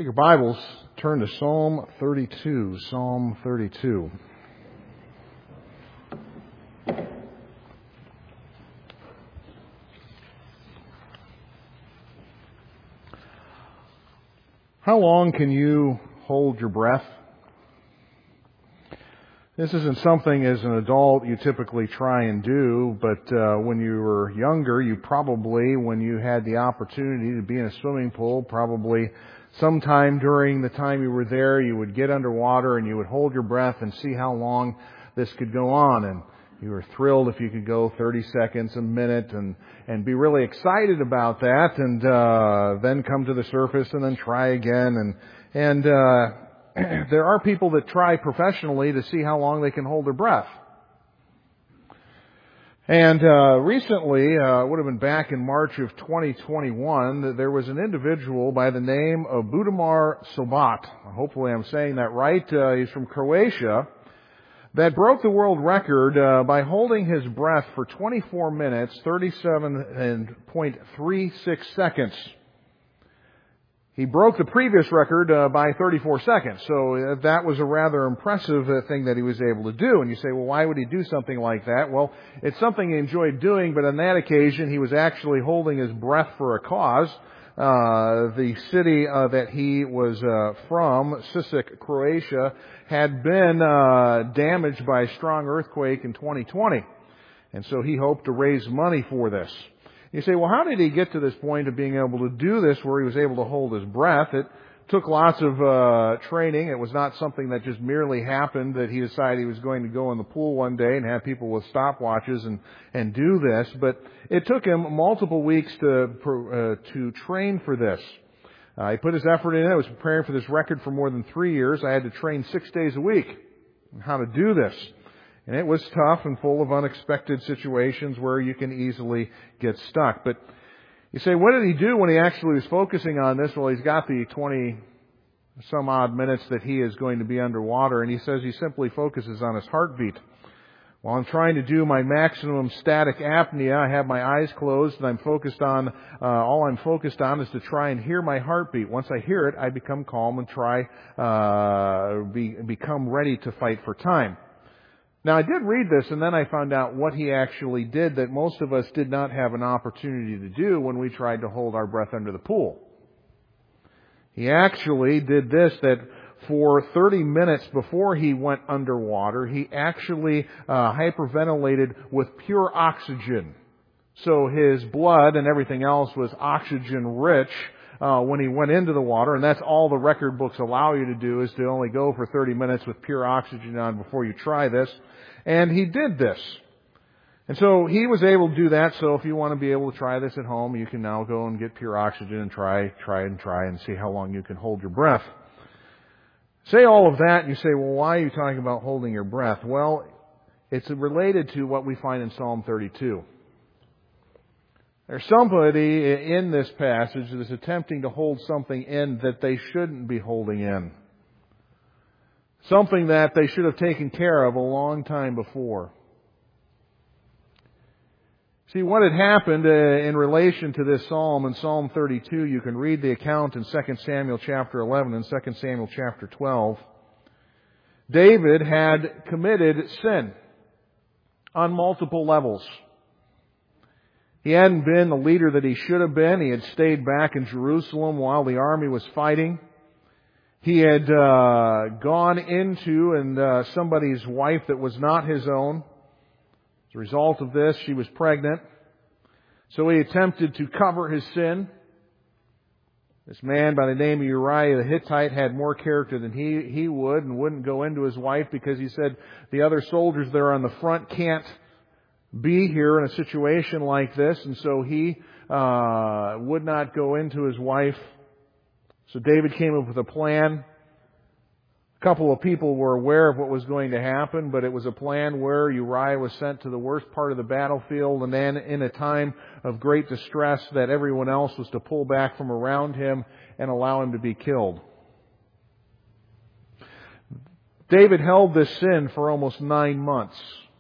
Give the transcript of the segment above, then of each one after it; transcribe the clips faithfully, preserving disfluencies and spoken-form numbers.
Take your Bibles, turn to Psalm thirty-two. Psalm thirty-two. How long can you hold your breath? This isn't something as an adult you typically try and do, but uh, when you were younger, you probably, when you had the opportunity to be in a swimming pool, probably sometime during the time you were there, you would get underwater and you would hold your breath and see how long this could go on. And you were thrilled if you could go thirty seconds, a minute, and, and be really excited about that, and uh, then come to the surface and then try again. And, and uh, there are people that try professionally to see how long they can hold their breath. And uh, recently, uh, it would have been back in March of twenty twenty-one, that there was an individual by the name of Budimir Sobat. Hopefully I'm saying that right. Uh, he's from Croatia. That broke the world record uh, by holding his breath for twenty-four minutes, thirty-seven point three six seconds. He broke the previous record uh, by thirty-four seconds. So uh, that was a rather impressive uh, thing that he was able to do. And you say, well, why would he do something like that? Well, it's something he enjoyed doing, but on that occasion he was actually holding his breath for a cause. Uh, the city uh, that he was uh, from, Sisak, Croatia, had been uh, damaged by a strong earthquake in twenty twenty. And so he hoped to raise money for this. You say, well, how did he get to this point of being able to do this where he was able to hold his breath? It took lots of uh, training. It was not something that just merely happened, that he decided he was going to go in the pool one day and have people with stopwatches and, and do this. But it took him multiple weeks to, uh, to train for this. Uh, he put his effort in. I was preparing for this record for more than three years. I had to train six days a week on how to do this. And it was tough and full of unexpected situations where you can easily get stuck. But you say, what did he do when he actually was focusing on this? Well, he's got the twenty some odd minutes that he is going to be underwater, and he says he simply focuses on his heartbeat. While I'm trying to do my maximum static apnea, I have my eyes closed and I'm focused on, uh, all I'm focused on is to try and hear my heartbeat. Once I hear it, I become calm and try, uh, be, become ready to fight for time. Now, I did read this, and then I found out what he actually did that most of us did not have an opportunity to do when we tried to hold our breath under the pool. He actually did this, that for thirty minutes before he went underwater, he actually uh, hyperventilated with pure oxygen. So his blood and everything else was oxygen-rich Uh, when he went into the water, and that's all the record books allow you to do, is to only go for thirty minutes with pure oxygen on before you try this. And he did this. And so he was able to do that. So if you want to be able to try this at home, you can now go and get pure oxygen and try, try and try and see how long you can hold your breath. Say all of that and you say, well, why are you talking about holding your breath? Well, it's related to what we find in Psalm thirty-two. There's somebody in this passage that is attempting to hold something in that they shouldn't be holding in. Something that they should have taken care of a long time before. See, what had happened uh, in relation to this psalm in Psalm thirty-two, you can read the account in Second Samuel chapter eleven and Second Samuel chapter twelve. David had committed sin on multiple levels. He hadn't been the leader that he should have been. He had stayed back in Jerusalem while the army was fighting. He had uh, gone into and uh, somebody's wife that was not his own. As a result of this, she was pregnant. So he attempted to cover his sin. This man by the name of Uriah the Hittite had more character than he, he would, and wouldn't go into his wife because he said the other soldiers there on the front can't be here in a situation like this, and so he uh, would not go into his wife. So David came up with a plan. A couple of people were aware of what was going to happen, but it was a plan where Uriah was sent to the worst part of the battlefield, and then in a time of great distress that everyone else was to pull back from around him and allow him to be killed. David held this sin for almost nine months.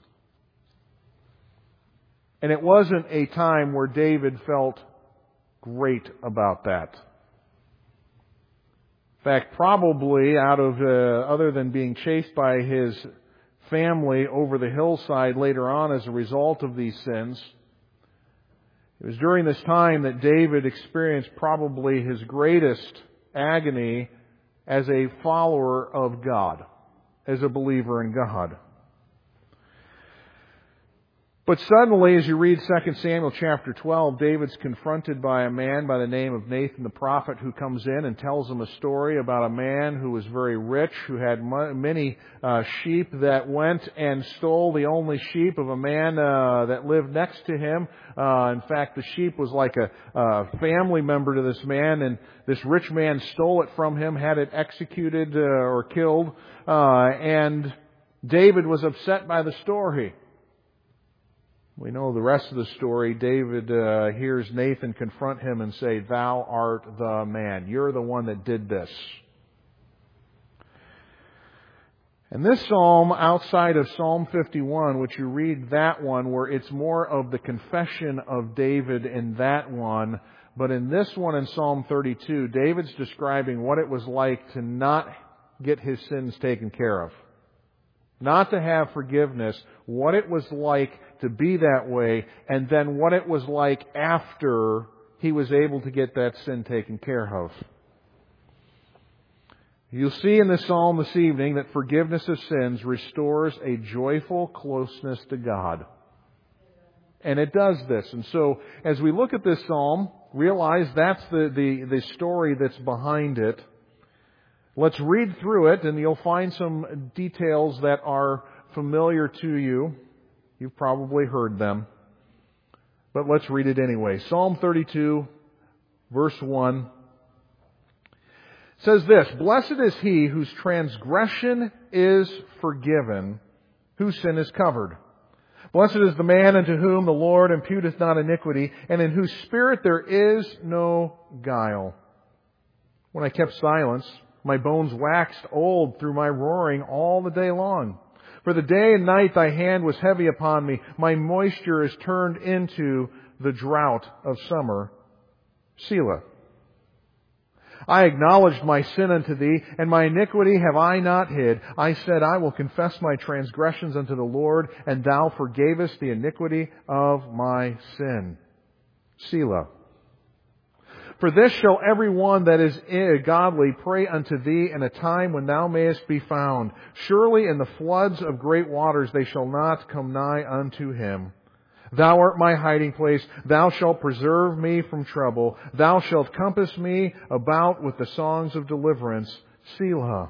And it wasn't a time where David felt great about that. In fact, probably out of, uh, other than being chased by his family over the hillside later on as a result of these sins, it was during this time that David experienced probably his greatest agony as a follower of God, as a believer in God. But suddenly, as you read Second Samuel chapter twelve, David's confronted by a man by the name of Nathan the prophet, who comes in and tells him a story about a man who was very rich, who had many uh, sheep, that went and stole the only sheep of a man uh, that lived next to him. Uh, in fact, the sheep was like a, a family member to this man, and this rich man stole it from him, had it executed uh, or killed, uh, and David was upset by the story. We know the rest of the story. David uh, hears Nathan confront him and say, "Thou art the man. You're the one that did this." And this psalm, outside of Psalm fifty-one, which you read that one, where it's more of the confession of David in that one, but in this one in Psalm thirty-two, David's describing what it was like to not get his sins taken care of. Not to have forgiveness, what it was like to be that way, and then what it was like after he was able to get that sin taken care of. You'll see in this psalm this evening that forgiveness of sins restores a joyful closeness to God. And it does this. And so, as we look at this psalm, realize that's the, the, the story that's behind it. Let's read through it, and you'll find some details that are familiar to you. You've probably heard them. But let's read it anyway. Psalm thirty-two, verse one, says this: "Blessed is he whose transgression is forgiven, whose sin is covered. Blessed is the man unto whom the Lord imputeth not iniquity, and in whose spirit there is no guile. When I kept silence, my bones waxed old through my roaring all the day long. For the day and night thy hand was heavy upon me. My moisture is turned into the drought of summer. Selah. I acknowledged my sin unto thee, and my iniquity have I not hid. I said, I will confess my transgressions unto the Lord, and thou forgavest the iniquity of my sin. Selah. For this shall every one that is godly pray unto thee in a time when thou mayest be found. Surely in the floods of great waters they shall not come nigh unto him. Thou art my hiding place. Thou shalt preserve me from trouble. Thou shalt compass me about with the songs of deliverance. Selah."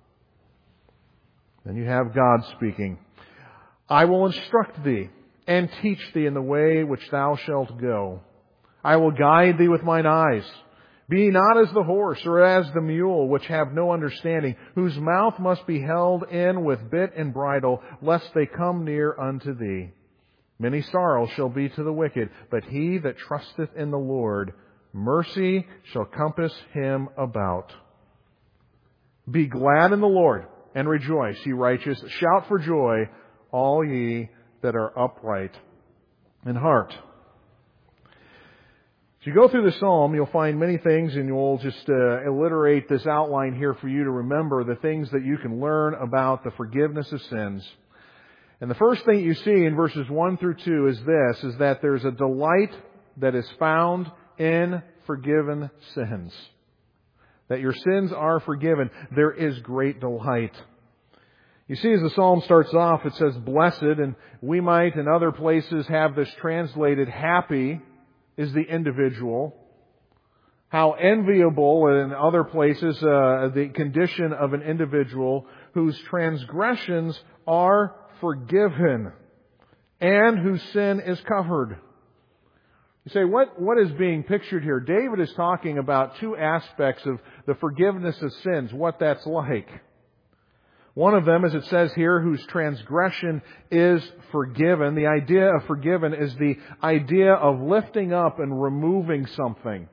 Then you have God speaking. "I will instruct thee and teach thee in the way which thou shalt go. I will guide thee with mine eyes. Be not as the horse or as the mule, which have no understanding, whose mouth must be held in with bit and bridle, lest they come near unto thee. Many sorrows shall be to the wicked, but he that trusteth in the Lord, mercy shall compass him about. Be glad in the Lord, and rejoice, ye righteous. Shout for joy, all ye that are upright in heart." As you go through the psalm, you'll find many things, and you'll just uh, alliterate this outline here for you to remember the things that you can learn about the forgiveness of sins. And the first thing you see in verses one through two is this, is that there's a delight that is found in forgiven sins. That your sins are forgiven. There is great delight. You see, as the psalm starts off, it says blessed, and we might in other places have this translated happy is the individual. How enviable in other places uh, the condition of an individual whose transgressions are forgiven and whose sin is covered. You say, what, what is being pictured here? David is talking about two aspects of the forgiveness of sins, what that's like. One of them, as it says here, whose transgression is forgiven. The idea of forgiven is the idea of lifting up and removing something.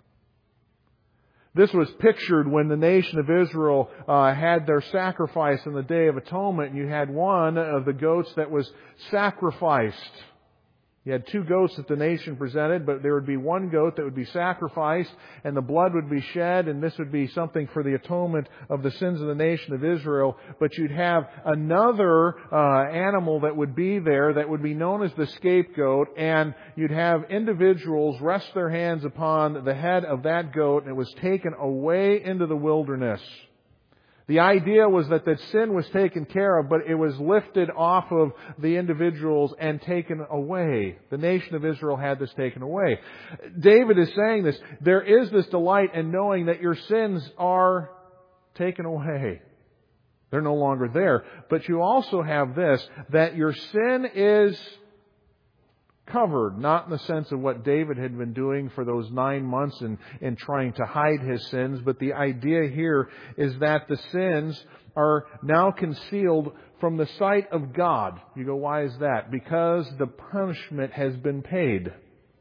This was pictured when the nation of Israel uh, had their sacrifice on the Day of Atonement, and you had one of the goats that was sacrificed. You had two goats that the nation presented, but there would be one goat that would be sacrificed, and the blood would be shed, and this would be something for the atonement of the sins of the nation of Israel. But you'd have another uh, animal that would be there that would be known as the scapegoat, and you'd have individuals rest their hands upon the head of that goat, and it was taken away into the wilderness. The idea was that that sin was taken care of, but it was lifted off of the individuals and taken away. The nation of Israel had this taken away. David is saying this. There is this delight in knowing that your sins are taken away. They're no longer there. But you also have this, that your sin is covered, not in the sense of what David had been doing for those nine months in, in trying to hide his sins, but the idea here is that the sins are now concealed from the sight of God. You go, why is that? Because the punishment has been paid.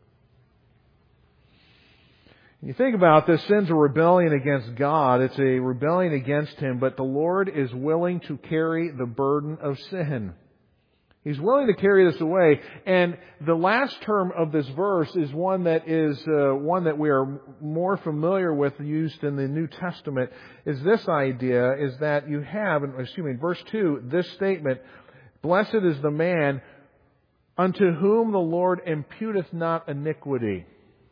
You think about this, sin's a rebellion against God. It's a rebellion against Him, but the Lord is willing to carry the burden of sin. He's willing to carry this away. And the last term of this verse is one that is uh, one that we are more familiar with, used in the New Testament, is this idea, is that you have, excuse me, verse two, this statement, "Blessed is the man unto whom the Lord imputeth not iniquity."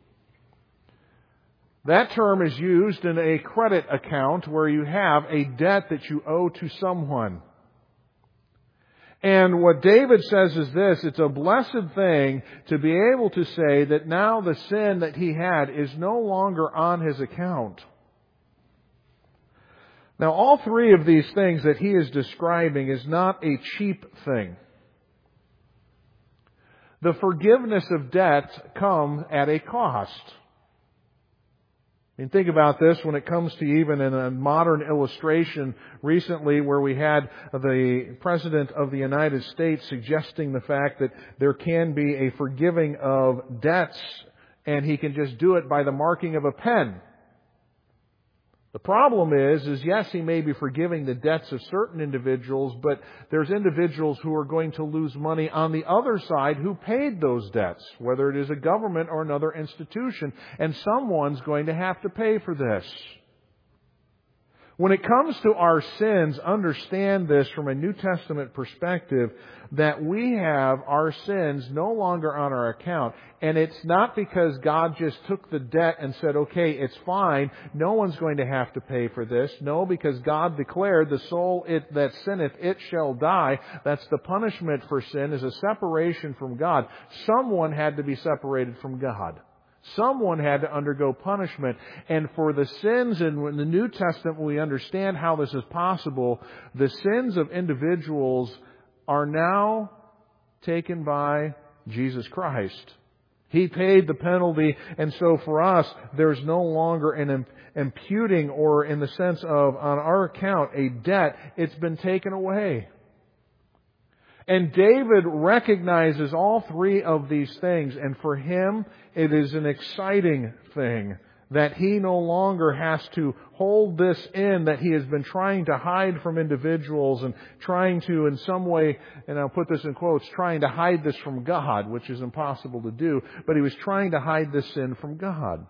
That term is used in a credit account where you have a debt that you owe to someone. And what David says is this, it's a blessed thing to be able to say that now the sin that he had is no longer on his account. Now, all three of these things that he is describing is not a cheap thing. The forgiveness of debts come at a cost. And think about this when it comes to even in a modern illustration recently where we had the President of the United States suggesting the fact that there can be a forgiving of debts and he can just do it by the marking of a pen. The problem is, is yes, he may be forgiving the debts of certain individuals, but there's individuals who are going to lose money on the other side who paid those debts, whether it is a government or another institution, and someone's going to have to pay for this. When it comes to our sins, understand this from a New Testament perspective, that we have our sins no longer on our account. And it's not because God just took the debt and said, okay, it's fine, no one's going to have to pay for this. No, because God declared the soul it, that sinneth, it shall die. That's the punishment for sin, is a separation from God. Someone had to be separated from God. Someone had to undergo punishment. And for the sins in the New Testament, we understand how this is possible. The sins of individuals are now taken by Jesus Christ. He paid the penalty, and so for us, there's no longer an imputing or in the sense of on our account a debt. It's been taken away. And David recognizes all three of these things, and for him it is an exciting thing that he no longer has to hold this in that he has been trying to hide from individuals and trying to in some way, and I'll put this in quotes, trying to hide this from God, which is impossible to do, but he was trying to hide this sin from God.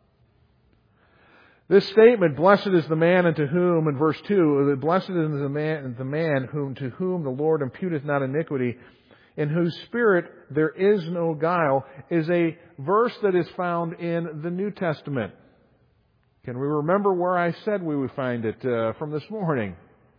This statement, blessed is the man unto whom, in verse two, blessed is the man, the man whom to whom the Lord imputeth not iniquity, in whose spirit there is no guile, is a verse that is found in the New Testament. Can we remember where I said we would find it uh, from this morning?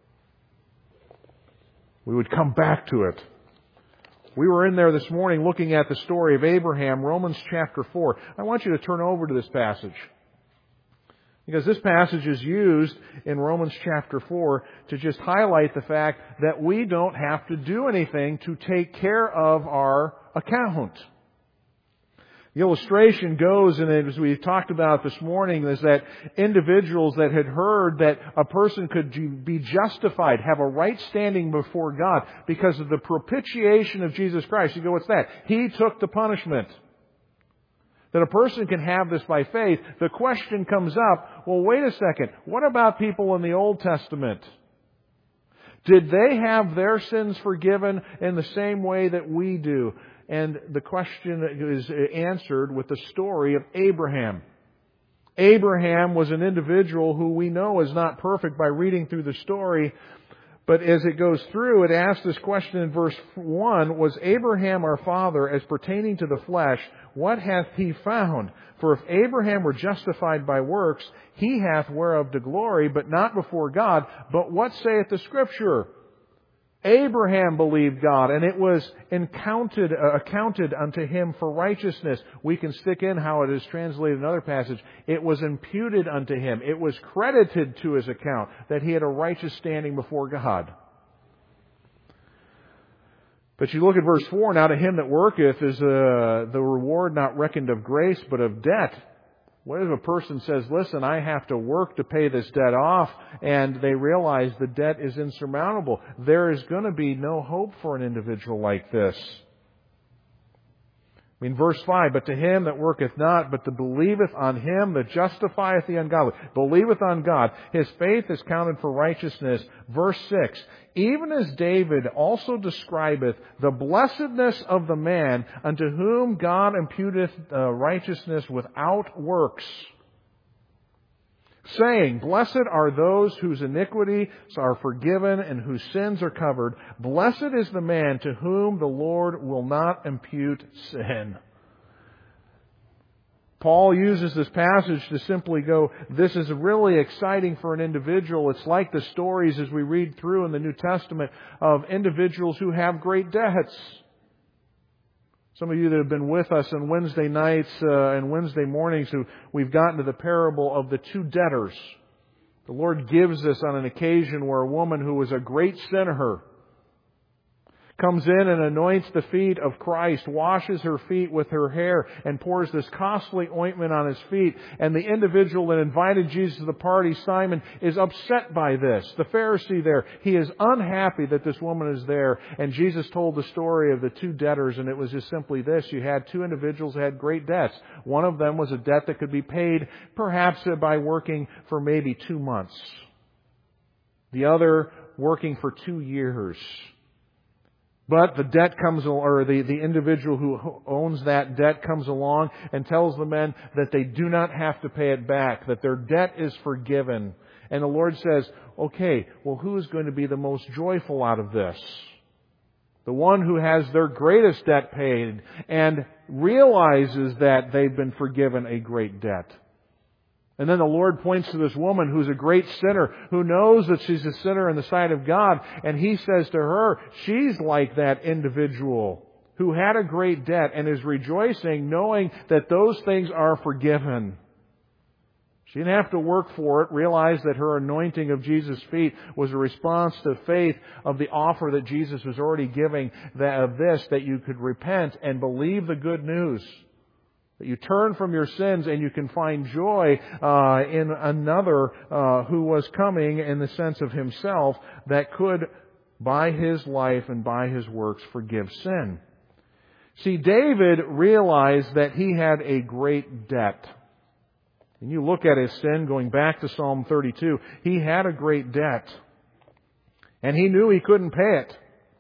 We would come back to it. We were in there this morning looking at the story of Abraham, Romans chapter four. I want you to turn over to this passage. Because this passage is used in Romans chapter four to just highlight the fact that we don't have to do anything to take care of our account. The illustration goes, and as we talked about this morning, is that individuals that had heard that a person could be justified, have a right standing before God because of the propitiation of Jesus Christ. You go, what's that? He took the punishment. That a person can have this by faith. The question comes up, well, wait a second. What about people in the Old Testament? Did they have their sins forgiven in the same way that we do? And the question is answered with the story of Abraham. Abraham was an individual who we know is not perfect by reading through the story. But as it goes through, it asks this question in verse one, was Abraham our father as pertaining to the flesh, what hath he found? For if Abraham were justified by works, he hath whereof to glory, but not before God. But what saith the Scripture? Abraham believed God, and it was accounted, uh, accounted unto him for righteousness. We can stick in how it is translated in another passage. It was imputed unto him. It was credited to his account that he had a righteous standing before God. But you look at verse four, now to him that worketh is uh, the reward not reckoned of grace, but of debt. What if a person says, listen, I have to work to pay this debt off, and they realize the debt is insurmountable? There is going to be no hope for an individual like this. I mean, verse five, but to him that worketh not, but that believeth on him that justifieth the ungodly, believeth on God, his faith is counted for righteousness. Verse six, even as David also describeth the blessedness of the man unto whom God imputeth uh, righteousness without works, saying, blessed are those whose iniquities are forgiven and whose sins are covered. Blessed is the man to whom the Lord will not impute sin. Paul uses this passage to simply go, this is really exciting for an individual. It's like the stories as we read through in the New Testament of individuals who have great debts. Some of you that have been with us on Wednesday nights uh, and Wednesday mornings, who we've gotten to the parable of the two debtors. The Lord gives us on an occasion where a woman who was a great sinner comes in and anoints the feet of Christ, washes her feet with her hair, and pours this costly ointment on his feet. And the individual that invited Jesus to the party, Simon, is upset by this. The Pharisee there, he is unhappy that this woman is there. And Jesus told the story of the two debtors, and it was just simply this. You had two individuals who had great debts. One of them was a debt that could be paid perhaps by working for maybe two months. The other working for two years. But the debt comes, or the, the individual who owns that debt comes along and tells the men that they do not have to pay it back, that their debt is forgiven. And the Lord says, okay, well, who is going to be the most joyful out of this? The one who has their greatest debt paid and realizes that they've been forgiven a great debt. And then the Lord points to this woman who's a great sinner, who knows that she's a sinner in the sight of God. And He says to her, she's like that individual who had a great debt and is rejoicing knowing that those things are forgiven. She didn't have to work for it, realize that her anointing of Jesus' feet was a response to faith of the offer that Jesus was already giving, that of this, that you could repent and believe the good news. That you turn from your sins and you can find joy uh, in another uh, who was coming in the sense of Himself that could, by His life and by His works, forgive sin. See, David realized that he had a great debt. And you look at his sin, going back to Psalm thirty-two, he had a great debt. And he knew he couldn't pay it.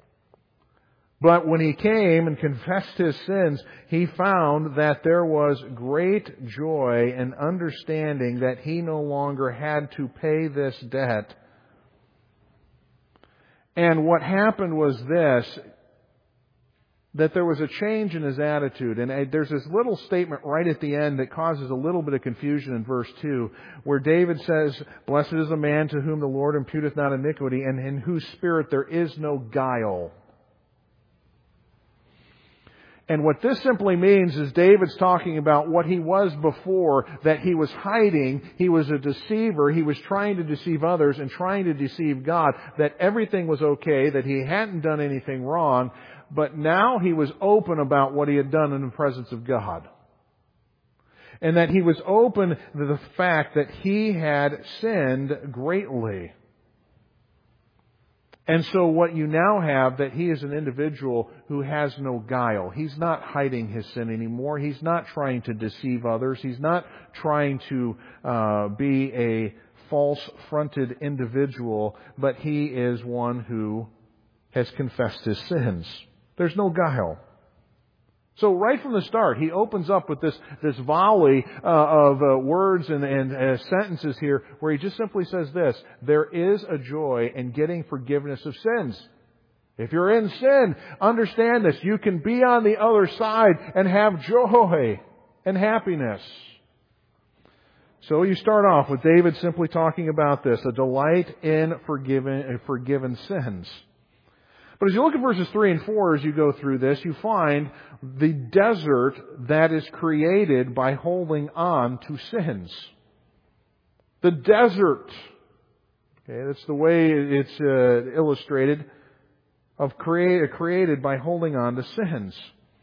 But when he came and confessed his sins, he found that there was great joy and understanding that he no longer had to pay this debt. And what happened was this, that there was a change in his attitude. And there's this little statement right at the end that causes a little bit of confusion in verse two, where David says, blessed is the man to whom the Lord imputeth not iniquity, and in whose spirit there is no guile. And what this simply means is David's talking about what he was before, that he was hiding, he was a deceiver, he was trying to deceive others and trying to deceive God, that everything was okay, that he hadn't done anything wrong, but now he was open about what he had done in the presence of God. And that he was open to the fact that he had sinned greatly. And so what you now have, that he is an individual who has no guile. He's not hiding his sin anymore. He's not trying to deceive others. He's not trying to uh, be a false-fronted individual, but he is one who has confessed his sins. There's no guile. So right from the start, he opens up with this, this volley uh, of uh, words and, and uh, sentences here where he just simply says this: there is a joy in getting forgiveness of sins. If you're in sin, understand this. You can be on the other side and have joy and happiness. So you start off with David simply talking about this, a delight in forgiven, forgiven sins. But as you look at verses three and four, as you go through this, you find the desert that is created by holding on to sins. The desert. Okay, that's the way it's uh, illustrated, of create, created by holding on to sins.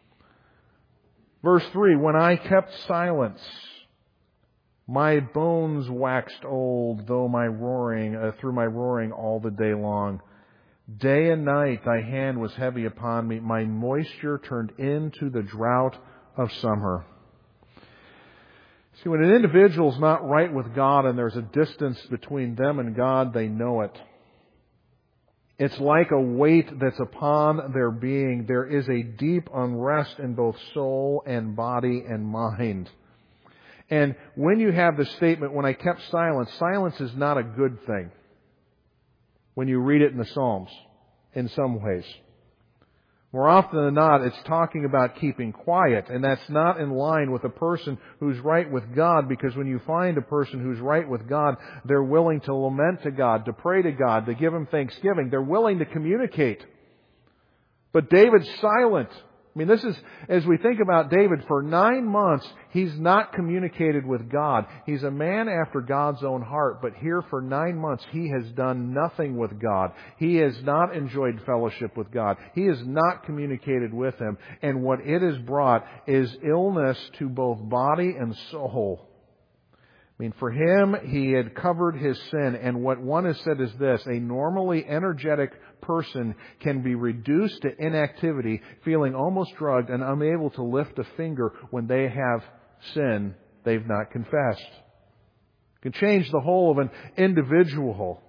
Verse three, when I kept silence, my bones waxed old, though my roaring, uh, through my roaring all the day long. Day and night thy hand was heavy upon me. My moisture turned into the drought of summer. See, when an individual's not right with God and there's a distance between them and God, they know it. It's like a weight that's upon their being. There is a deep unrest in both soul and body and mind. And when you have the statement, when I kept silence, silence is not a good thing when you read it in the Psalms, in some ways. More often than not, it's talking about keeping quiet, and that's not in line with a person who's right with God, because when you find a person who's right with God, they're willing to lament to God, to pray to God, to give Him thanksgiving. They're willing to communicate. But David's silent. I mean, this is, as we think about David, for nine months, he's not communicated with God. He's a man after God's own heart, but here for nine months, he has done nothing with God. He has not enjoyed fellowship with God. He has not communicated with Him. And what it has brought is illness to both body and soul. I mean, for him, he had covered his sin, and what one has said is this: a normally energetic person can be reduced to inactivity, feeling almost drugged and unable to lift a finger when they have sin they've not confessed. It can change the whole of an individual.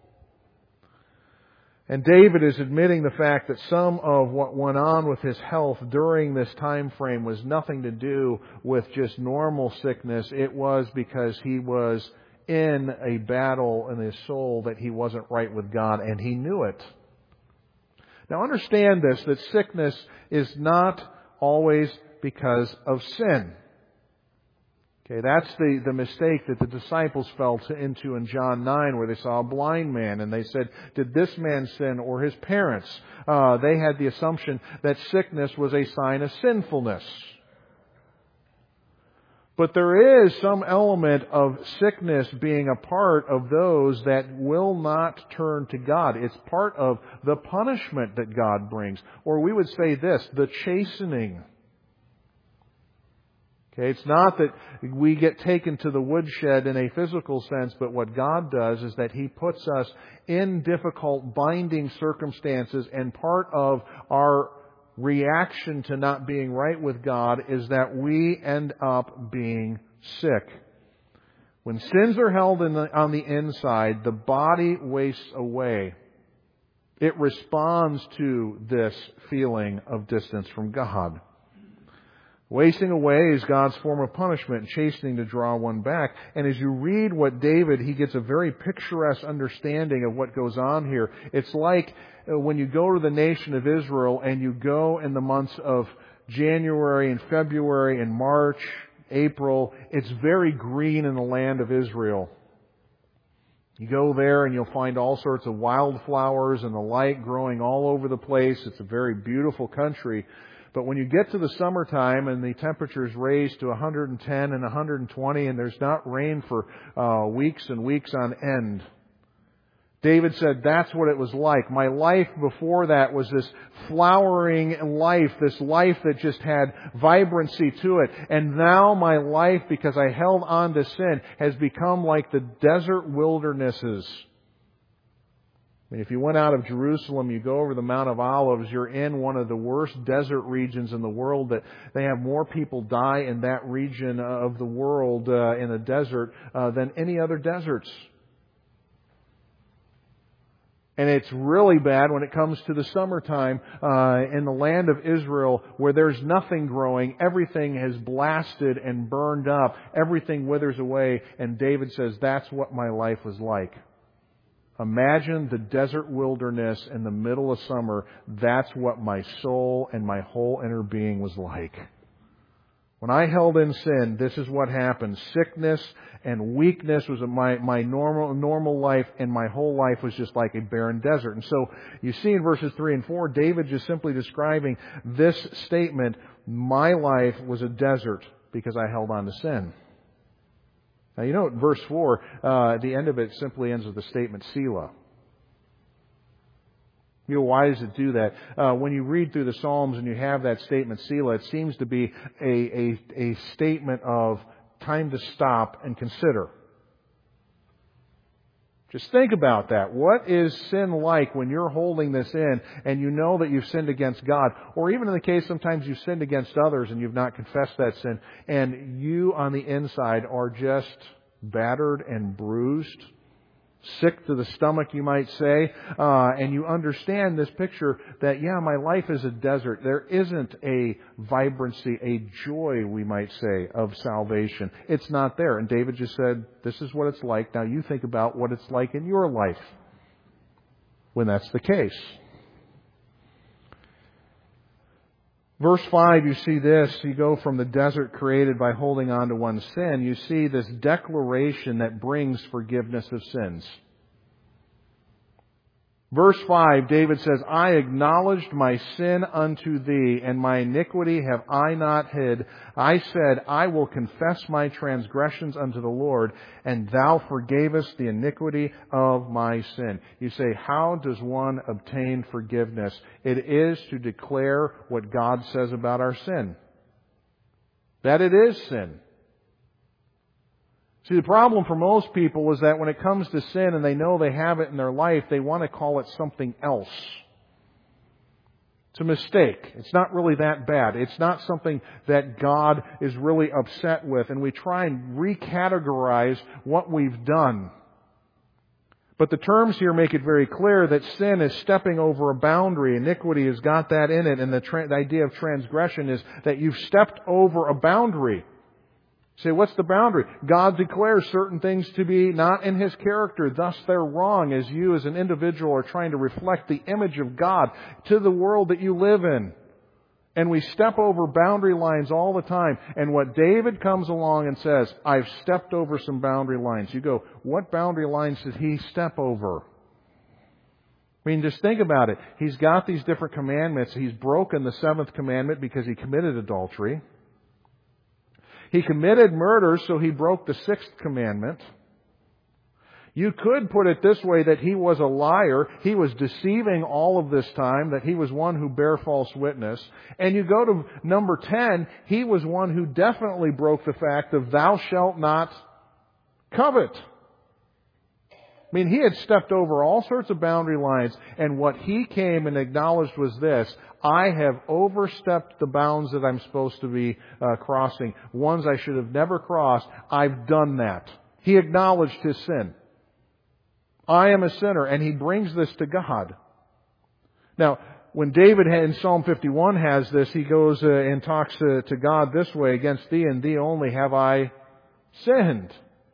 And David is admitting the fact that some of what went on with his health during this time frame was nothing to do with just normal sickness. It was because he was in a battle in his soul that he wasn't right with God, and he knew it. Now understand this, that sickness is not always because of sin. Okay, that's the, the mistake that the disciples fell into in John nine, where they saw a blind man and they said, did this man sin or his parents? Uh, they had the assumption that sickness was a sign of sinfulness. But there is some element of sickness being a part of those that will not turn to God. It's part of the punishment that God brings. Or we would say this, the chastening. Okay, it's not that we get taken to the woodshed in a physical sense, but what God does is that He puts us in difficult binding circumstances, and part of our reaction to not being right with God is that we end up being sick. When sins are held in the, on the inside, the body wastes away. It responds to this feeling of distance from God. Wasting away is God's form of punishment, and chastening to draw one back. And as you read what David, he gets a very picturesque understanding of what goes on here. It's like when you go to the nation of Israel and you go in the months of January and February and March, April, it's very green in the land of Israel. You go there and you'll find all sorts of wildflowers and the like growing all over the place. It's a very beautiful country. But when you get to the summertime and the temperatures raise to one hundred ten and one hundred twenty and there's not rain for uh, weeks and weeks on end, David said that's what it was like. My life before that was this flowering life, this life that just had vibrancy to it. And now my life, because I held on to sin, has become like the desert wildernesses. I mean, if you went out of Jerusalem, you go over the Mount of Olives, you're in one of the worst desert regions in the world. That they have more people die in that region of the world uh, in the desert uh, than any other deserts. And it's really bad when it comes to the summertime uh, in the land of Israel where there's nothing growing. Everything has blasted and burned up. Everything withers away. And David says, that's what my life was like. Imagine the desert wilderness in the middle of summer. That's what my soul and my whole inner being was like. When I held in sin, this is what happened. Sickness and weakness was my, my normal, normal life, and my whole life was just like a barren desert. And so you see in verses three and four, David just simply describing this statement, my life was a desert because I held on to sin. Now you know, verse four, uh, at the end of it simply ends with the statement, Selah. You know, why does it do that? Uh, when you read through the Psalms and you have that statement, Selah, it seems to be a, a, a statement of time to stop and consider. Just think about that. What is sin like when you're holding this in and you know that you've sinned against God? Or even in the case sometimes you've sinned against others and you've not confessed that sin, and you on the inside are just battered and bruised, sick to the stomach, you might say, uh, and you understand this picture that, yeah, my life is a desert. There isn't a vibrancy, a joy, we might say, of salvation. It's not there. And David just said, this is what it's like. Now you think about what it's like in your life when that's the case. Verse five, you see this. You go from the desert created by holding on to one's sin. You see this declaration that brings forgiveness of sins. Verse five, David says, I acknowledged my sin unto thee, and my iniquity have I not hid. I said, I will confess my transgressions unto the Lord, and thou forgavest the iniquity of my sin. You say, how does one obtain forgiveness? It is to declare what God says about our sin. That it is sin. See, the problem for most people is that when it comes to sin and they know they have it in their life, they want to call it something else. It's a mistake. It's not really that bad. It's not something that God is really upset with. And we try and recategorize what we've done. But the terms here make it very clear that sin is stepping over a boundary. Iniquity has got that in it. And the, tra- the idea of transgression is that you've stepped over a boundary. Say, what's the boundary? God declares certain things to be not in His character. Thus they're wrong as you as an individual are trying to reflect the image of God to the world that you live in. And we step over boundary lines all the time. And what David comes along and says, I've stepped over some boundary lines. You go, what boundary lines did he step over? I mean, just think about it. He's got these different commandments. He's broken the seventh commandment because he committed adultery. He committed murder, so he broke the sixth commandment. You could put it this way, that he was a liar. He was deceiving all of this time, that he was one who bare false witness. And you go to number ten, he was one who definitely broke the fact of thou shalt not covet. I mean, he had stepped over all sorts of boundary lines, and what he came and acknowledged was this: I have overstepped the bounds that I'm supposed to be uh, crossing, ones I should have never crossed. I've done that. He acknowledged his sin. I am a sinner, and he brings this to God. Now, when David in Psalm fifty-one has this, he goes uh, and talks uh, to God this way: against thee and thee only have I sinned.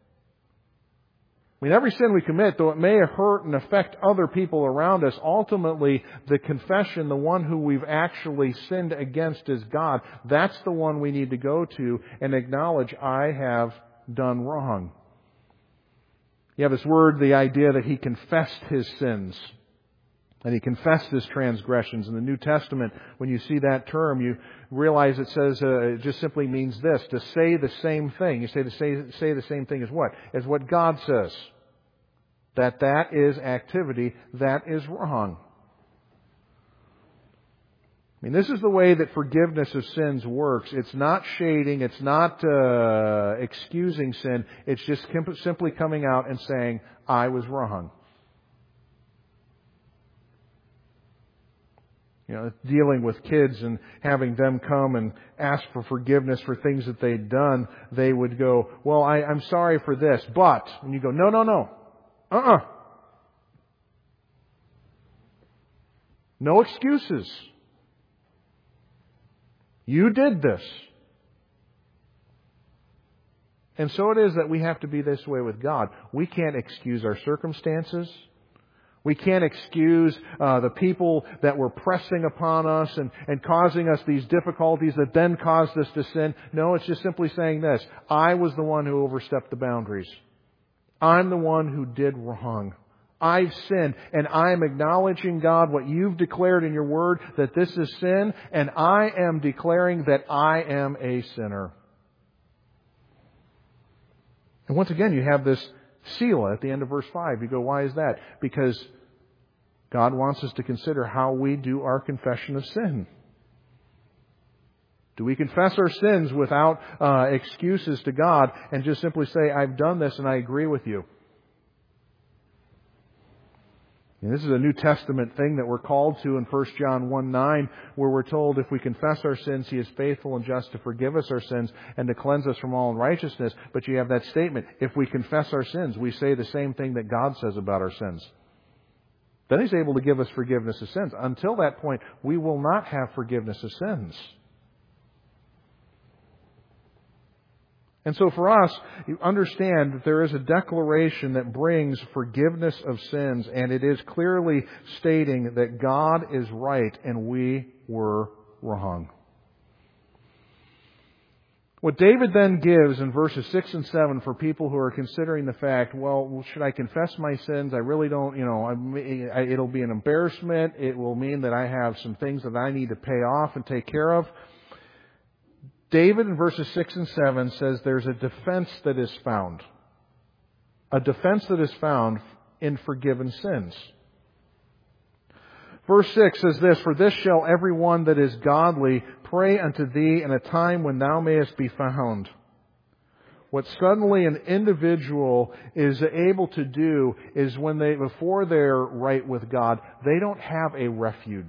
I mean, every sin we commit, though it may hurt and affect other people around us, ultimately the confession, the one who we've actually sinned against is God. That's the one we need to go to and acknowledge, I have done wrong. You have this word, the idea that he confessed his sins. And he confessed his transgressions. In the New Testament, when you see that term, you realize it says, uh, it just simply means this: to say the same thing. You say to say, say the same thing as what? As what God says. That that is activity, that is wrong. I mean, this is the way that forgiveness of sins works. It's not shading, it's not uh, excusing sin. It's just simply coming out and saying, I was wrong. You know, dealing with kids and having them come and ask for forgiveness for things that they'd done, they would go, well, I, I'm sorry for this, but, and you go, no, no, no, uh-uh. No excuses. You did this. And so it is that we have to be this way with God. We can't excuse our circumstances. We can't excuse uh, the people that were pressing upon us and, and causing us these difficulties that then caused us to sin. No, it's just simply saying this. I was the one who overstepped the boundaries. I'm the one who did wrong. I've sinned, and I'm acknowledging, God, what you've declared in your word, that this is sin, and I am declaring that I am a sinner. And once again, you have this Selah at the end of verse five. You go, why is that? Because God wants us to consider how we do our confession of sin. Do we confess our sins without uh, excuses to God and just simply say, I've done this and I agree with you? And this is a New Testament thing that we're called to in First John one nine, where we're told if we confess our sins, He is faithful and just to forgive us our sins and to cleanse us from all unrighteousness. But you have that statement, if we confess our sins, we say the same thing that God says about our sins. Then He's able to give us forgiveness of sins. Until that point, we will not have forgiveness of sins. And so for us, you understand that there is a declaration that brings forgiveness of sins, and it is clearly stating that God is right and we were wrong. What David then gives in verses six and seven for people who are considering the fact, well, should I confess my sins? I really don't, you know, I, it'll be an embarrassment. It will mean that I have some things that I need to pay off and take care of. David in verses six and seven says there's a defense that is found. A defense that is found in forgiven sins. Verse six says this, for this shall every one that is godly pray unto thee in a time when thou mayest be found. What suddenly an individual is able to do is when they, before they're right with God, they don't have a refuge.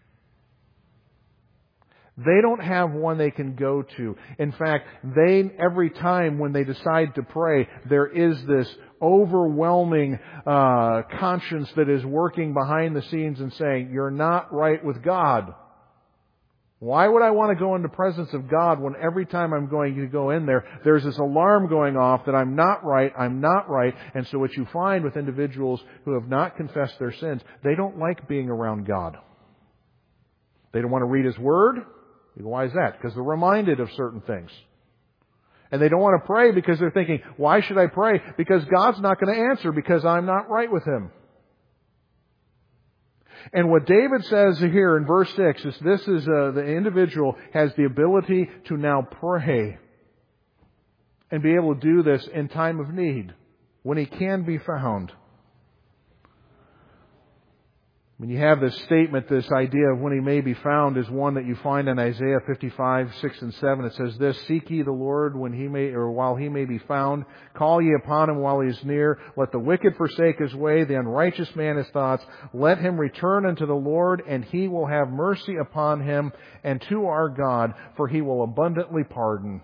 They don't have one they can go to. In fact, they, every time when they decide to pray, there is this overwhelming uh, conscience that is working behind the scenes and saying, you're not right with God. Why would I want to go into the presence of God when every time I'm going to go in there, there's this alarm going off that I'm not right, I'm not right. And so what you find with individuals who have not confessed their sins, they don't like being around God. They don't want to read His Word. Why is that? Because they're reminded of certain things. And they don't want to pray because they're thinking, why should I pray? Because God's not going to answer because I'm not right with Him. And what David says here in verse six is this is uh, the individual has the ability to now pray and be able to do this in time of need when he can be found. When you have this statement, this idea of when He may be found is one that you find in Isaiah fifty-five, six and seven. It says this, seek ye the Lord when He may, or while He may be found. Call ye upon Him while He is near. Let the wicked forsake his way, the unrighteous man his thoughts. Let him return unto the Lord, and He will have mercy upon him, and to our God, for He will abundantly pardon.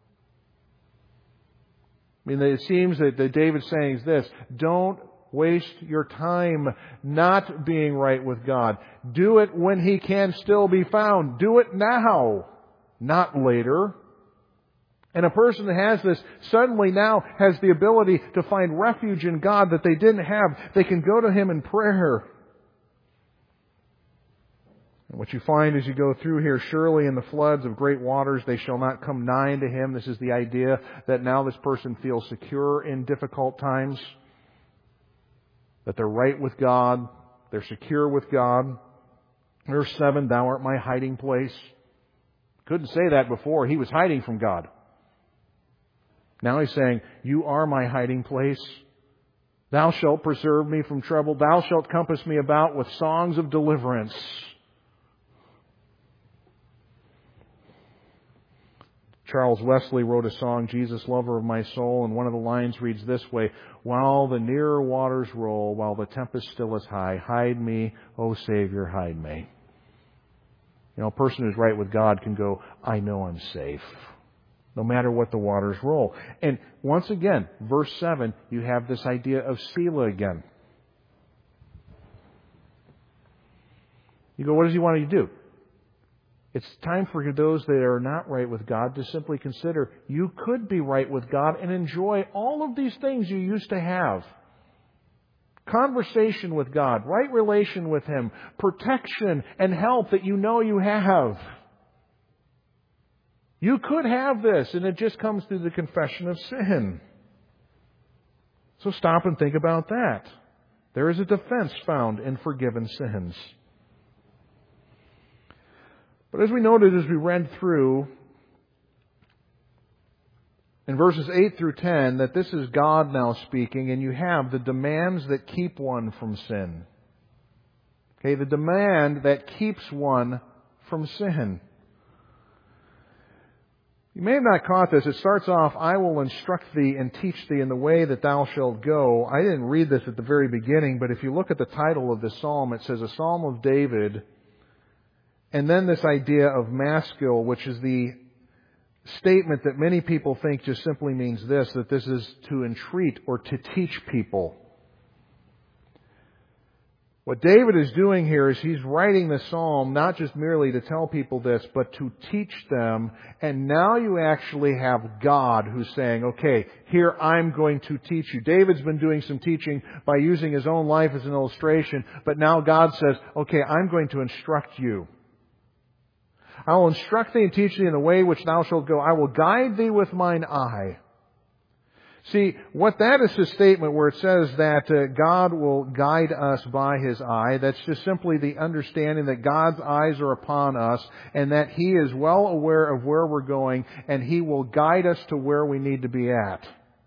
I mean, it seems that David's saying is this, don't waste your time not being right with God. Do it when He can still be found. Do it now, not later. And a person that has this suddenly now has the ability to find refuge in God that they didn't have. They can go to Him in prayer. And what you find as you go through here, surely in the floods of great waters they shall not come nigh unto him. This is the idea that now this person feels secure in difficult times. That they're right with God. They're secure with God. Verse seven, thou art my hiding place. Couldn't say that before. He was hiding from God. Now he's saying, you are my hiding place. Thou shalt preserve me from trouble. Thou shalt compass me about with songs of deliverance. Charles Wesley wrote a song, Jesus, Lover of My Soul, and one of the lines reads this way, while the nearer waters roll, while the tempest still is high, hide me, O Savior, hide me. You know, a person who's right with God can go, I know I'm safe, no matter what the waters roll. And once again, verse seven, you have this idea of Selah again. You go, what does He want you to do? It's time for those that are not right with God to simply consider you could be right with God and enjoy all of these things you used to have. Conversation with God, right relation with Him, protection and help that you know you have. You could have this, and it just comes through the confession of sin. So stop and think about that. There is a defense found in forgiven sins. But as we noted as we read through in verses eight through ten, that this is God now speaking, and you have the demands that keep one from sin. Okay, the demand that keeps one from sin. You may have not caught this. It starts off, I will instruct thee and teach thee in the way that thou shalt go. I didn't read this at the very beginning, but if you look at the title of this psalm, it says a psalm of David. And then this idea of maskil, which is the statement that many people think just simply means this, that this is to entreat or to teach people. What David is doing here is he's writing the psalm not just merely to tell people this, but to teach them. And now you actually have God who's saying, okay, here I'm going to teach you. David's been doing some teaching by using his own life as an illustration, but now God says, okay, I'm going to instruct you. I will instruct thee and teach thee in the way which thou shalt go. I will guide thee with mine eye. See, what that is, a statement where it says that uh, God will guide us by His eye. That's just simply the understanding that God's eyes are upon us and that He is well aware of where we're going and He will guide us to where we need to be at.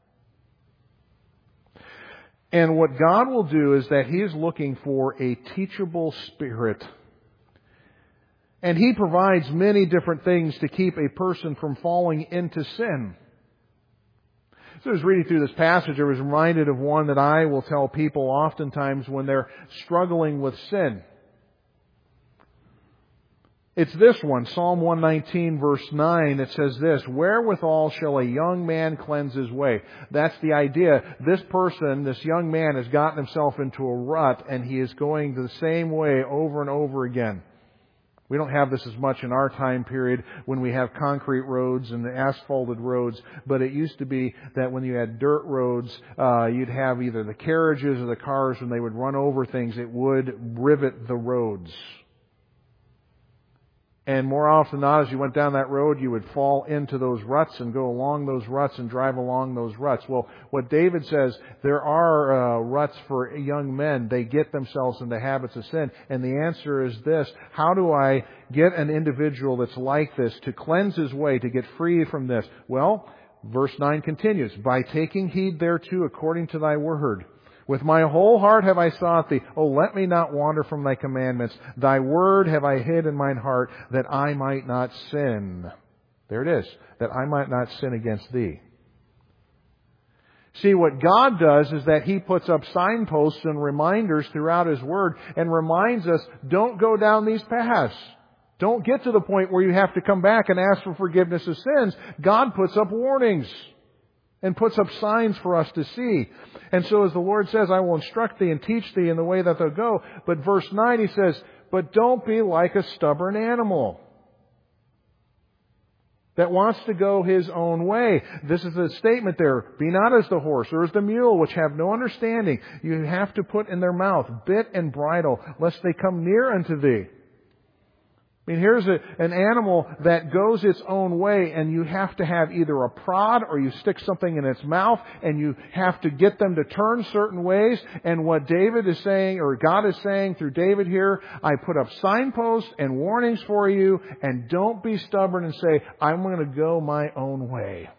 And what God will do is that He is looking for a teachable spirit. And He provides many different things to keep a person from falling into sin. So I was reading through this passage, I was reminded of one that I will tell people oftentimes when they're struggling with sin. It's this one, Psalm one nineteen verse nine. It says this, wherewithal shall a young man cleanse his way? That's the idea. This person, this young man, has gotten himself into a rut and he is going the same way over and over again. We don't have this as much in our time period when we have concrete roads and the asphalted roads, but it used to be that when you had dirt roads, uh, you'd have either the carriages or the cars, when they would run over things, it would rivet the roads. And more often than not, as you went down that road, you would fall into those ruts and go along those ruts and drive along those ruts. Well, what David says, there are uh, ruts for young men. They get themselves into habits of sin. And the answer is this, how do I get an individual that's like this to cleanse his way, to get free from this? Well, verse nine continues, by taking heed thereto according to thy word. With my whole heart have I sought thee. Oh, let me not wander from thy commandments. Thy word have I hid in mine heart, that I might not sin. There it is. That I might not sin against thee. See, what God does is that He puts up signposts and reminders throughout His word and reminds us, don't go down these paths. Don't get to the point where you have to come back and ask for forgiveness of sins. God puts up warnings and puts up signs for us to see. And so as the Lord says, I will instruct thee and teach thee in the way that thou go. But verse nine, He says, but don't be like a stubborn animal that wants to go his own way. This is a statement there. Be not as the horse or as the mule, which have no understanding. You have to put in their mouth bit and bridle, lest they come near unto thee. I mean, here's a, an animal that goes its own way, and you have to have either a prod or you stick something in its mouth, and you have to get them to turn certain ways. And what David is saying, or God is saying through David here, I put up signposts and warnings for you, and don't be stubborn and say, I'm going to go my own way.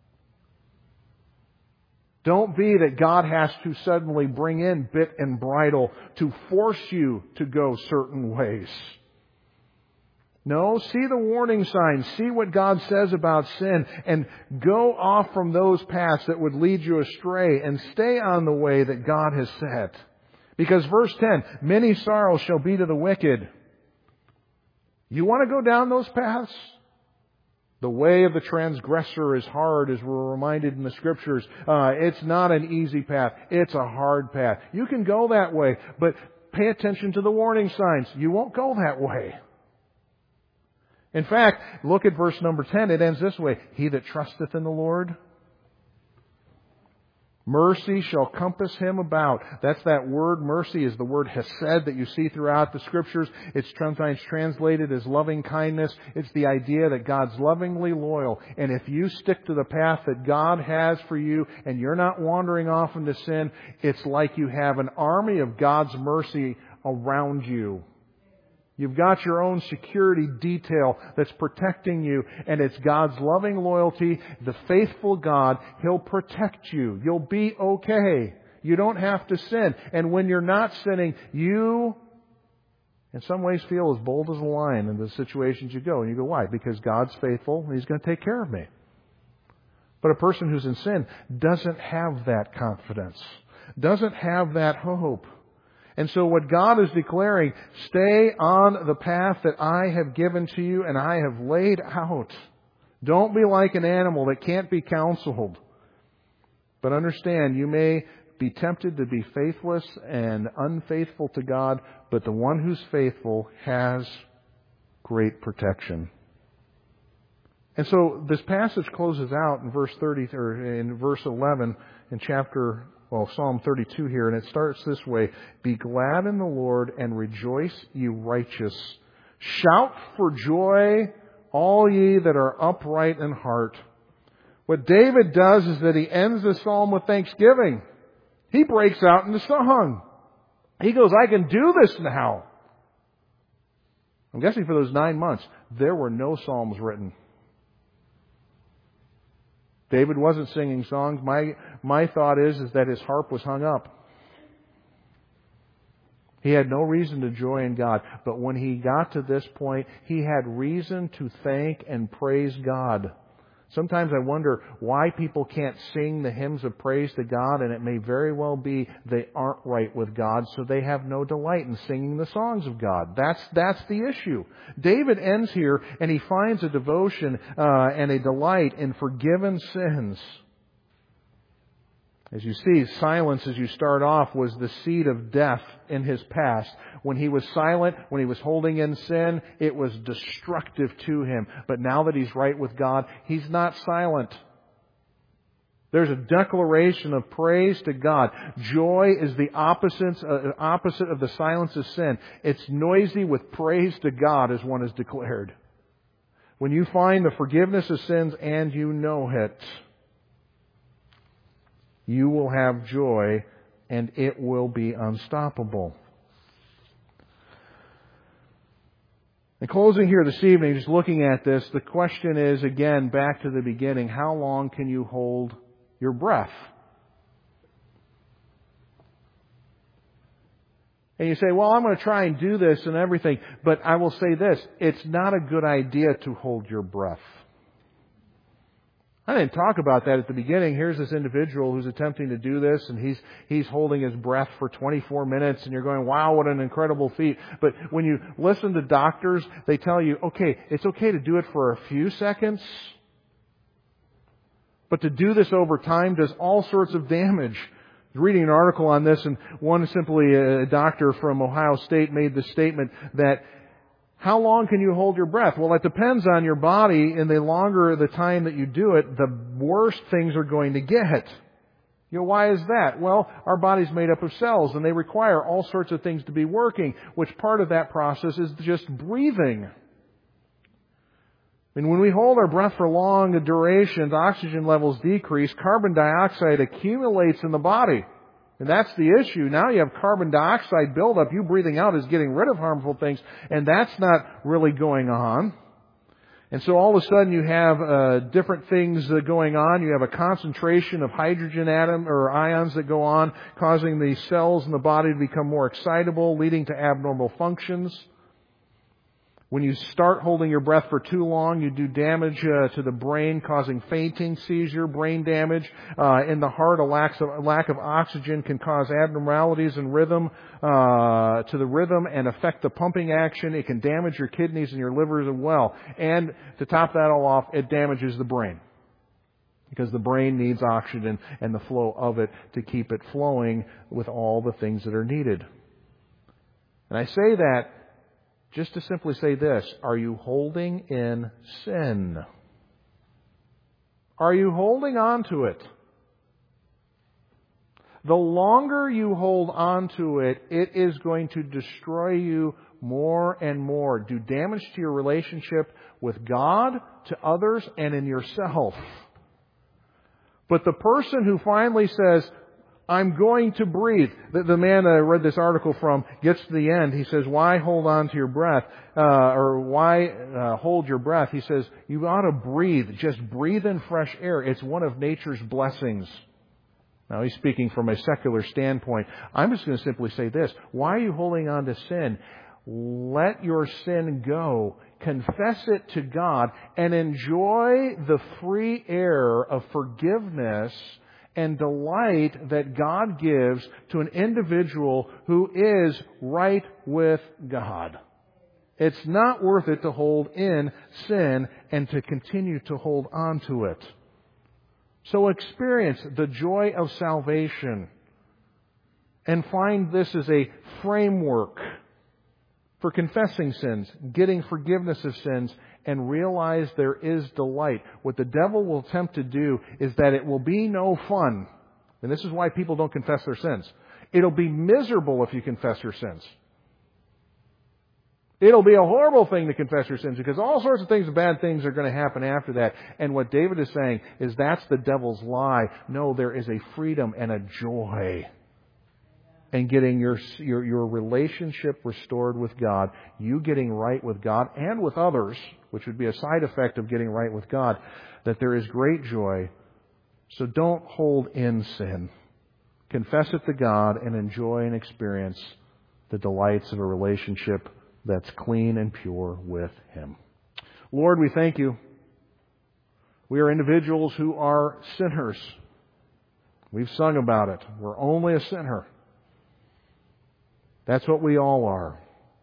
Don't be that God has to suddenly bring in bit and bridle to force you to go certain ways. No, see the warning signs. See what God says about sin and go off from those paths that would lead you astray and stay on the way that God has set. Because verse ten, many sorrows shall be to the wicked. You want to go down those paths? The way of the transgressor is hard, as we're reminded in the Scriptures. Uh, it's not an easy path. It's a hard path. You can go that way, but pay attention to the warning signs. You won't go that way. In fact, look at verse number ten. It ends this way. He that trusteth in the Lord, mercy shall compass him about. That's that word. Mercy is the word hesed that you see throughout the Scriptures. It's sometimes translated as loving kindness. It's the idea that God's lovingly loyal. And if you stick to the path that God has for you and you're not wandering off into sin, it's like you have an army of God's mercy around you. You've got your own security detail that's protecting you, and it's God's loving loyalty, the faithful God. He'll protect you. You'll be okay. You don't have to sin. And when you're not sinning, you, in some ways, feel as bold as a lion in the situations you go. And you go, why? Because God's faithful, and He's going to take care of me. But a person who's in sin doesn't have that confidence, doesn't have that hope. And so what God is declaring, stay on the path that I have given to you and I have laid out. Don't be like an animal that can't be counseled. But understand, you may be tempted to be faithless and unfaithful to God, but the one who's faithful has great protection. And so this passage closes out in verse thirty or in verse eleven in chapter Well, Psalm thirty-two here, and it starts this way. Be glad in the Lord and rejoice, ye righteous. Shout for joy, all ye that are upright in heart. What David does is that he ends the psalm with thanksgiving. He breaks out into song. He goes, I can do this now. I'm guessing for those nine months, there were no psalms written. David wasn't singing songs. My my thought is, is that his harp was hung up. He had no reason to joy in God. But when he got to this point, he had reason to thank and praise God. Sometimes I wonder why people can't sing the hymns of praise to God, and it may very well be they aren't right with God, so they have no delight in singing the songs of God. That's that's the issue. David ends here, and he finds a devotion uh, and a delight in forgiven sins. As you see, silence as you start off was the seed of death in his past. When he was silent, when he was holding in sin, it was destructive to him. But now that he's right with God, he's not silent. There's a declaration of praise to God. Joy is the opposite, uh, opposite of the silence of sin. It's noisy with praise to God, as one is declared. When you find the forgiveness of sins and you know it, you will have joy, and it will be unstoppable. In closing here this evening, just looking at this, the question is, again, back to the beginning, how long can you hold your breath? And you say, well, I'm going to try and do this and everything, but I will say this, it's not a good idea to hold your breath. I didn't talk about that at the beginning. Here's this individual who's attempting to do this, and he's he's holding his breath for twenty-four minutes, and you're going, wow, what an incredible feat. But when you listen to doctors, they tell you, okay, it's okay to do it for a few seconds, but to do this over time does all sorts of damage. I was reading an article on this, and one simply, a doctor from Ohio State made the statement that how long can you hold your breath? Well, it depends on your body, and the longer the time that you do it, the worse things are going to get. You know, why is that? Well, our body's made up of cells, and they require all sorts of things to be working, which part of that process is just breathing. And when we hold our breath for long durations, oxygen levels decrease, carbon dioxide accumulates in the body. And that's the issue. Now you have carbon dioxide buildup. You breathing out is getting rid of harmful things, and that's not really going on. And so all of a sudden you have uh, different things uh, going on. You have a concentration of hydrogen atom or ions that go on, causing the cells in the body to become more excitable, leading to abnormal functions. When you start holding your breath for too long, you do damage uh, to the brain, causing fainting, seizure, brain damage. Uh, in the heart, a lack of, a lack of oxygen can cause abnormalities in rhythm uh, to the rhythm and affect the pumping action. It can damage your kidneys and your liver as well. And to top that all off, it damages the brain, because the brain needs oxygen and the flow of it to keep it flowing with all the things that are needed. And I say that just to simply say this. Are you holding in sin? Are you holding on to it? The longer you hold on to it, it is going to destroy you more and more. Do damage to your relationship with God, to others, and in yourself. But the person who finally says, I'm going to breathe. The, the man that I read this article from gets to the end. He says, why hold on to your breath? Uh, or why uh, hold your breath? He says, you ought to breathe. Just breathe in fresh air. It's one of nature's blessings. Now, he's speaking from a secular standpoint. I'm just going to simply say this. Why are you holding on to sin? Let your sin go. Confess it to God and enjoy the free air of forgiveness and delight that God gives to an individual who is right with God. It's not worth it to hold in sin and to continue to hold on to it. So experience the joy of salvation and find this as a framework for confessing sins, getting forgiveness of sins, and realize there is delight. What the devil will attempt to do is that it will be no fun. And this is why people don't confess their sins. It'll be miserable if you confess your sins. It'll be a horrible thing to confess your sins because all sorts of things, bad things are going to happen after that. And what David is saying is that's the devil's lie. No, there is a freedom and a joy in getting your, your, your relationship restored with God, you getting right with God and with others, which would be a side effect of getting right with God, that there is great joy. So don't hold in sin. Confess it to God and enjoy and experience the delights of a relationship that's clean and pure with Him. Lord, we thank You. We are individuals who are sinners. We've sung about it. We're only a sinner. That's what we all are.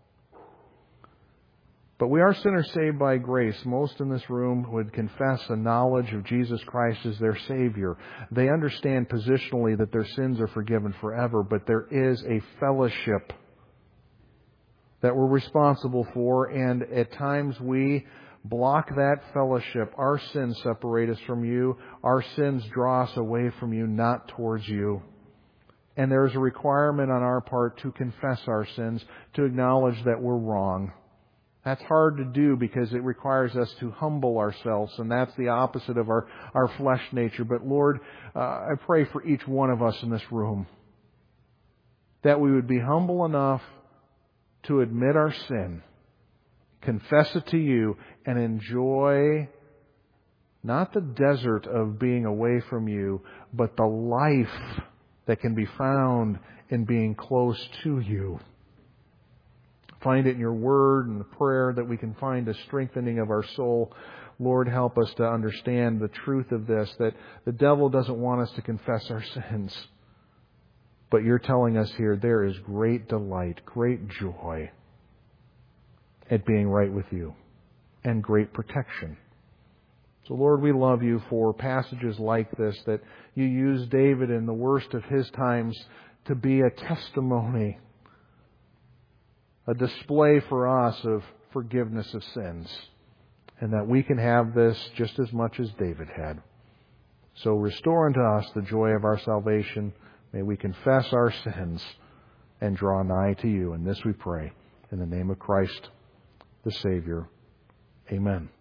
But we are sinners saved by grace. Most in this room would confess a knowledge of Jesus Christ as their Savior. They understand positionally that their sins are forgiven forever, but there is a fellowship that we're responsible for, and at times we block that fellowship. Our sins separate us from You. Our sins draw us away from You, not towards You. And there's a requirement on our part to confess our sins, to acknowledge that we're wrong. That's hard to do because it requires us to humble ourselves, and that's the opposite of our, our flesh nature. But Lord, uh, I pray for each one of us in this room that we would be humble enough to admit our sin, confess it to You, and enjoy not the desert of being away from You, but the life that can be found in being close to You. Find it in Your Word and the prayer that we can find a strengthening of our soul. Lord, help us to understand the truth of this, that the devil doesn't want us to confess our sins. But You're telling us here there is great delight, great joy at being right with You, and great protection. So Lord, we love You for passages like this, that You use David in the worst of his times to be a testimony, a display for us of forgiveness of sins, and that we can have this just as much as David had. So restore unto us the joy of our salvation. May we confess our sins and draw nigh to You. And this we pray in the name of Christ, the Savior. Amen.